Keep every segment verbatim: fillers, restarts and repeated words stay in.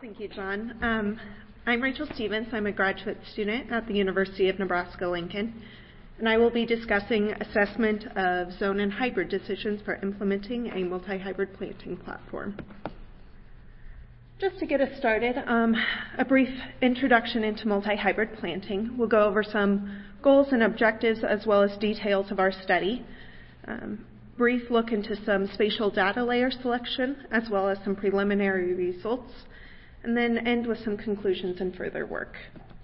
Thank you, John. Um, I'm Rachel Stevens. I'm a graduate student at the University of Nebraska-Lincoln, and I will be discussing assessment of zone and hybrid decisions for implementing a multi-hybrid planting platform. Just to get us started, um, a brief introduction into multi-hybrid planting. We'll go over some goals and objectives as well as details of our study. Um, brief look into some spatial data layer selection as well as some preliminary results, and then end with some conclusions and further work.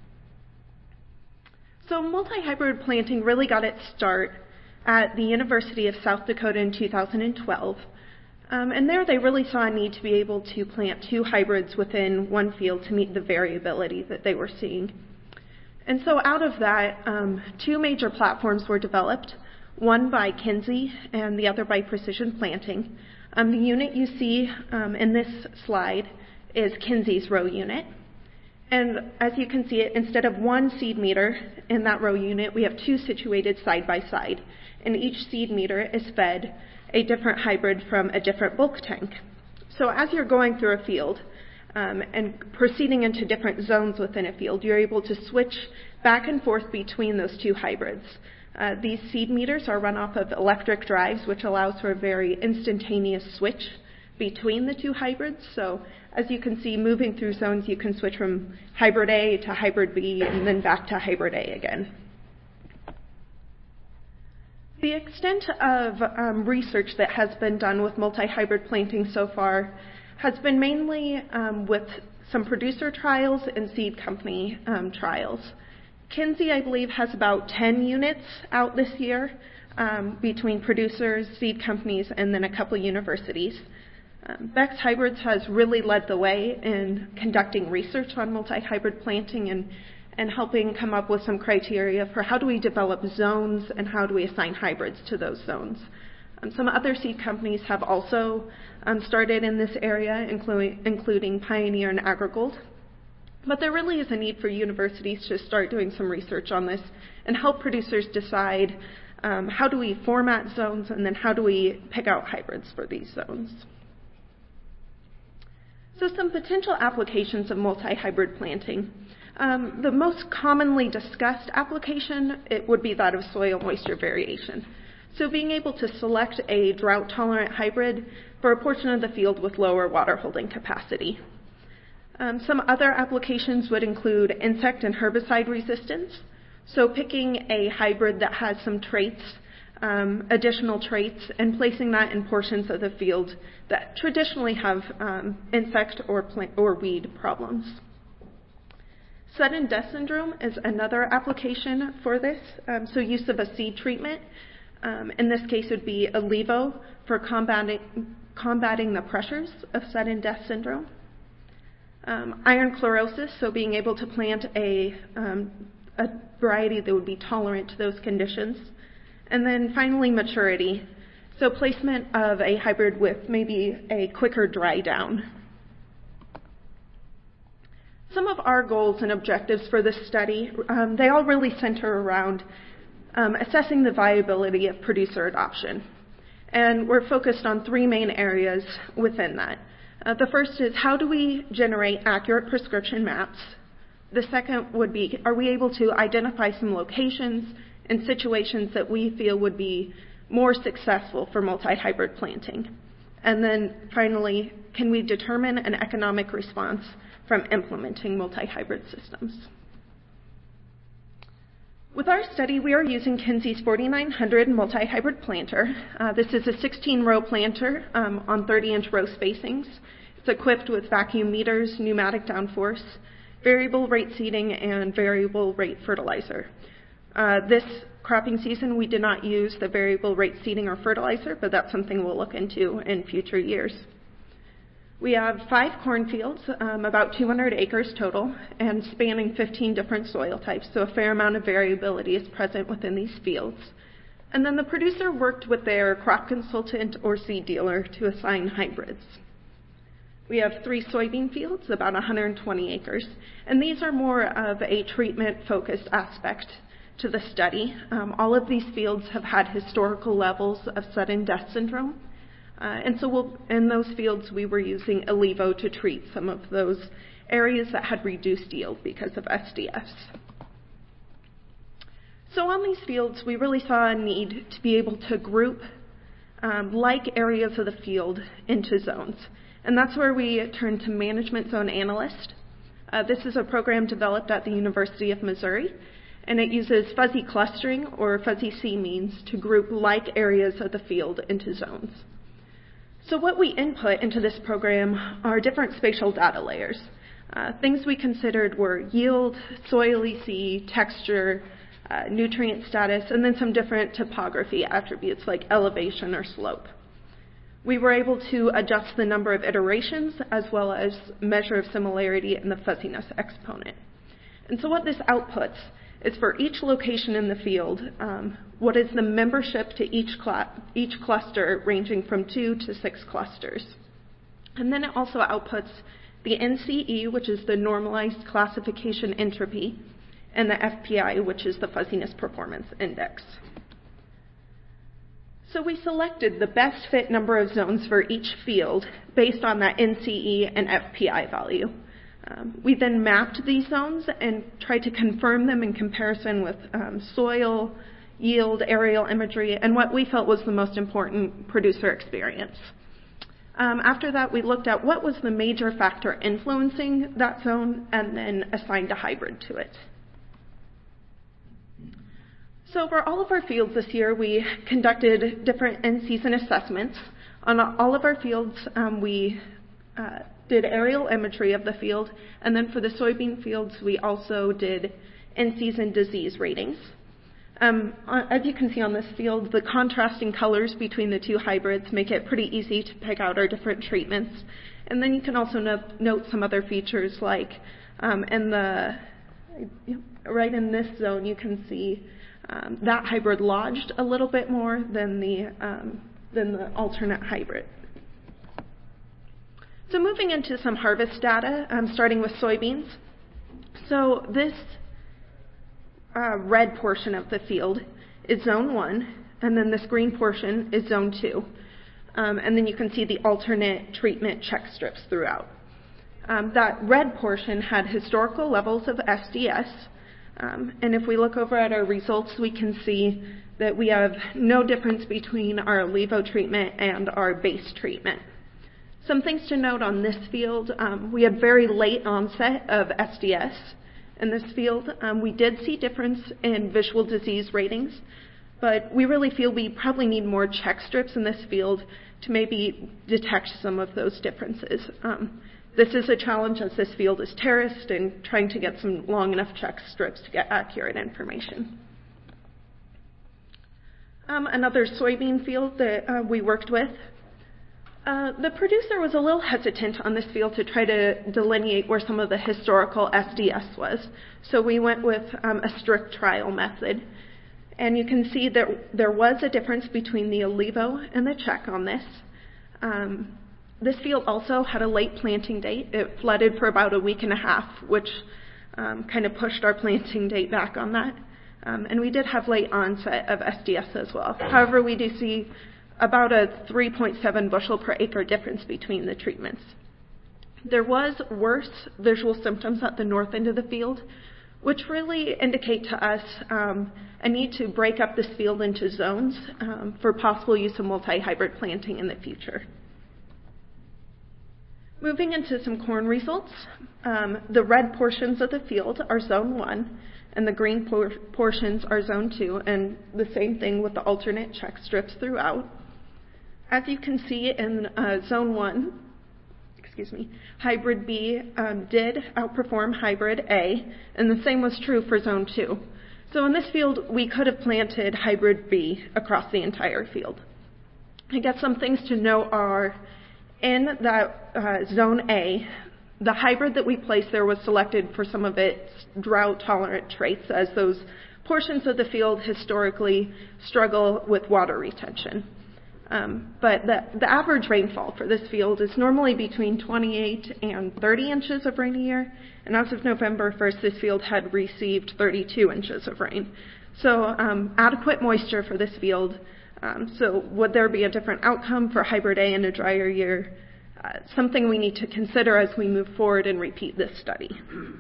So multi-hybrid planting really got its start at the University of South Dakota in two thousand twelve. Um, and there they really saw a need to be able to plant two hybrids within one field to meet the variability that they were seeing. And so out of that, um, two major platforms were developed, one by Kinsey and the other by Precision Planting. Um, the unit you see um, in this slide is Kinsey's row unit. And as you can see it, instead of one seed meter in that row unit, we have two situated side by side. And each seed meter is fed a different hybrid from a different bulk tank. So as you're going through a field um, and proceeding into different zones within a field, you're able to switch back and forth between those two hybrids. Uh, these seed meters are run off of electric drives, which allows for a very instantaneous switch between the two hybrids. So as you can see, moving through zones, you can switch from hybrid A to hybrid B and then back to hybrid A again. The extent of um, research that has been done with multi-hybrid planting so far has been mainly um, with some producer trials and seed company um, trials. Kinsey, I believe, has about ten units out this year um, between producers, seed companies, and then a couple universities. Um, Beck's Hybrids has really led the way in conducting research on multi-hybrid planting and, and helping come up with some criteria for how do we develop zones and how do we assign hybrids to those zones. Um, some other seed companies have also um, started in this area, including, including Pioneer and AgriGold. But there really is a need for universities to start doing some research on this and help producers decide um, how do we format zones and then how do we pick out hybrids for these zones. So some potential applications of multi-hybrid planting. Um, the most commonly discussed application, it would be that of soil moisture variation. So being able to select a drought-tolerant hybrid for a portion of the field with lower water holding capacity. Um, some other applications would include insect and herbicide resistance. So picking a hybrid that has some traits Um, additional traits and placing that in portions of the field that traditionally have um, insect or plant or weed problems. Sudden death syndrome is another application for this. Um, so use of a seed treatment. Um, in this case, would be Alivo for combating, combating the pressures of sudden death syndrome. Um, iron chlorosis, so being able to plant a, um, a variety that would be tolerant to those conditions. And then finally, maturity. So placement of a hybrid with maybe a quicker dry down. Some of our goals and objectives for this study, um, they all really center around um, assessing the viability of producer adoption. And we're focused on three main areas within that. Uh, the first is how do we generate accurate prescription maps? The second would be, are we able to identify some locations and situations that we feel would be more successful for multi-hybrid planting? And then finally, can we determine an economic response from implementing multi-hybrid systems? With our study, we are using Kinsey's forty-nine hundred multi-hybrid planter. Uh, this is a sixteen row planter um, on thirty inch row spacings. It's equipped with vacuum meters, pneumatic downforce, variable rate seeding, and variable rate fertilizer. Uh, this cropping season, we did not use the variable rate seeding or fertilizer, but that's something we'll look into in future years. We have five cornfields, um, about two hundred acres total, and spanning fifteen different soil types, so a fair amount of variability is present within these fields. And then the producer worked with their crop consultant or seed dealer to assign hybrids. We have three soybean fields, about one hundred twenty acres, and these are more of a treatment-focused aspect to the study. Um, all of these fields have had historical levels of sudden death syndrome. Uh, and so we'll, in those fields, we were using Alivo to treat some of those areas that had reduced yield because of S D S. So on these fields, we really saw a need to be able to group um, like areas of the field into zones. And that's where we turned to Management Zone Analyst. Uh, this is a program developed at the University of Missouri, and it uses fuzzy clustering or fuzzy C-means to group like areas of the field into zones. So what we input into this program are different spatial data layers. Uh, things we considered were yield, soil E C, texture, uh, nutrient status, and then some different topography attributes like elevation or slope. We were able to adjust the number of iterations as well as measure of similarity in the fuzziness exponent. And so what this outputs is for each location in the field, um, what is the membership to each, cl each cluster ranging from two to six clusters. And then it also outputs the N C E, which is the normalized classification entropy, and the F P I, which is the fuzziness performance index. So we selected the best fit number of zones for each field based on that N C E and F P I value. Um, we then mapped these zones and tried to confirm them in comparison with um, soil, yield, aerial imagery, and what we felt was the most important producer experience. Um, after that, we looked at what was the major factor influencing that zone and then assigned a hybrid to it. So for all of our fields this year, we conducted different in-season assessments. On all of our fields, um, we uh, did aerial imagery of the field, and then for the soybean fields, we also did in-season disease ratings. Um, as you can see on this field, the contrasting colors between the two hybrids make it pretty easy to pick out our different treatments. And then you can also no note some other features like um, in the, right in this zone, you can see um, that hybrid lodged a little bit more than the, um, than the alternate hybrid. So moving into some harvest data, um, starting with soybeans. So this uh, red portion of the field is zone one, and then this green portion is zone two. Um, and then you can see the alternate treatment check strips throughout. Um, that red portion had historical levels of S D S, um, and if we look over at our results, we can see that we have no difference between our Alivo treatment and our base treatment. Some things to note on this field, um, we had very late onset of S D S in this field. Um, we did see difference in visual disease ratings, but we really feel we probably need more check strips in this field to maybe detect some of those differences. Um, this is a challenge as this field is terraced and trying to get some long enough check strips to get accurate information. Um, another soybean field that uh, we worked with, Uh, the producer was a little hesitant on this field to try to delineate where some of the historical S D S was. So we went with um, a strict trial method. And you can see that there was a difference between the Alivo and the check on this. Um, this field also had a late planting date. It flooded for about a week and a half, which um, kind of pushed our planting date back on that. Um, and we did have late onset of S D S as well. However, we do see about a three point seven bushel per acre difference between the treatments. There was worse visual symptoms at the north end of the field, which really indicate to us um, a need to break up this field into zones um, for possible use of multi-hybrid planting in the future. Moving into some corn results, um, the red portions of the field are zone one, and the green por portions are zone two, and the same thing with the alternate check strips throughout. As you can see in uh, zone one, excuse me, hybrid B um, did outperform hybrid A, and the same was true for zone two. So in this field, we could have planted hybrid B across the entire field. I guess some things to note are in that uh, zone A, the hybrid that we placed there was selected for some of its drought-tolerant traits, as those portions of the field historically struggle with water retention. Um, but the, the average rainfall for this field is normally between twenty-eight and thirty inches of rain a year, and as of November first, this field had received thirty-two inches of rain. So um, adequate moisture for this field Um, so would there be a different outcome for hybrid A in a drier year? Uh, something we need to consider as we move forward and repeat this study.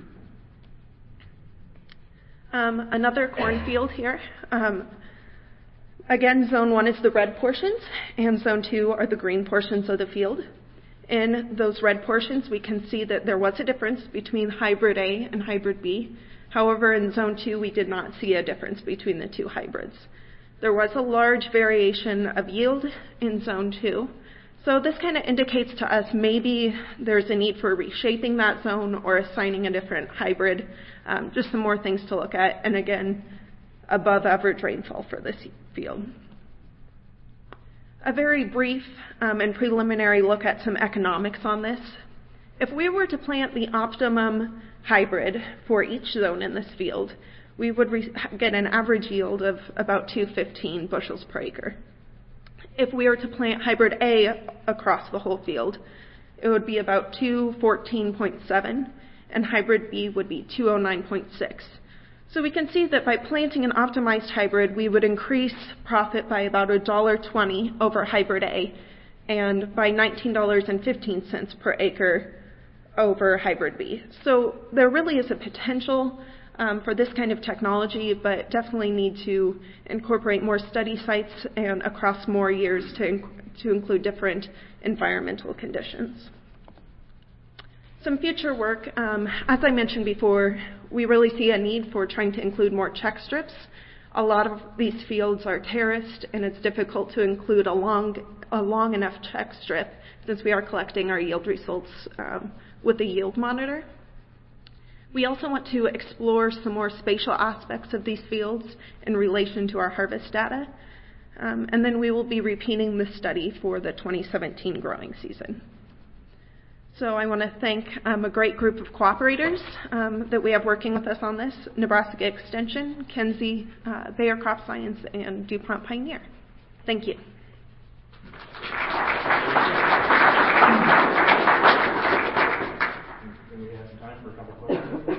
Um, another cornfield here. Um, again, zone one is the red portions, and zone two are the green portions of the field. In those red portions, we can see that there was a difference between hybrid A and hybrid B. However, in zone two, we did not see a difference between the two hybrids. There was a large variation of yield in zone two. So this kind of indicates to us maybe there's a need for reshaping that zone or assigning a different hybrid. Um, just some more things to look at. And again, above average rainfall for this field. A very brief um, and preliminary look at some economics on this. If we were to plant the optimum hybrid for each zone in this field, we would re- get an average yield of about two hundred fifteen bushels per acre. If we were to plant hybrid A across the whole field, it would be about two fourteen point seven, and hybrid B would be two oh nine point six. So we can see that by planting an optimized hybrid, we would increase profit by about one dollar twenty over hybrid A, and by nineteen dollars and fifteen cents per acre over hybrid B. So there really is a potential um, for this kind of technology, but definitely need to incorporate more study sites and across more years to, inc- to include different environmental conditions. Some future work, um, as I mentioned before, we really see a need for trying to include more check strips. A lot of these fields are terraced, and it's difficult to include a long, a long enough check strip since we are collecting our yield results um, with the yield monitor. We also want to explore some more spatial aspects of these fields in relation to our harvest data. Um, and then we will be repeating this study for the twenty seventeen growing season. So I want to thank um, a great group of cooperators um, that we have working with us on this: Nebraska Extension, Kenzie, uh, Bayer Crop Science, and DuPont Pioneer. Thank you. We have some time for a couple questions.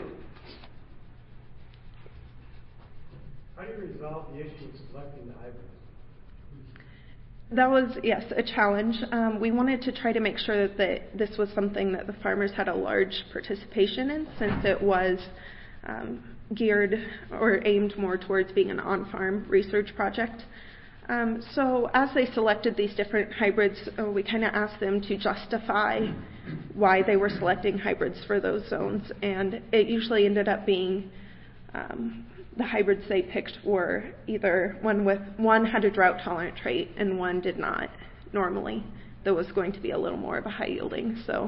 How do you resolve the issue of selecting the hybrids? That was, yes, a challenge. Um, we wanted to try to make sure that the, this was something that the farmers had a large participation in, since it was um, geared or aimed more towards being an on-farm research project. Um, so as they selected these different hybrids, uh, we kind of asked them to justify why they were selecting hybrids for those zones, and it usually ended up being um, the hybrids they picked were either one with one had a drought tolerant trait and one did not. Normally, there was going to be a little more of a high yielding. So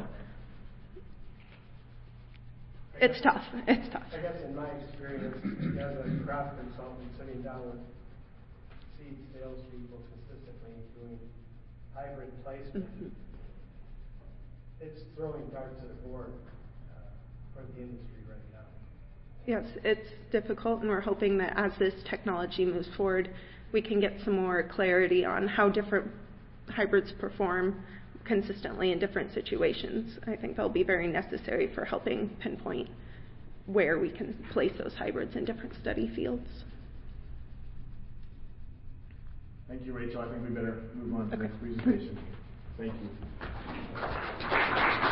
it's tough. It's tough. I guess in my experience as a crop consultant, sitting down with seed salespeople consistently doing hybrid placement, mm-hmm. it's throwing darts at a board uh, for the industry right now. Yes, it's difficult, and we're hoping that as this technology moves forward, we can get some more clarity on how different hybrids perform consistently in different situations. I think they'll be very necessary for helping pinpoint where we can place those hybrids in different study fields. Thank you, Rachel. I think we better move on to the next presentation. Thank you.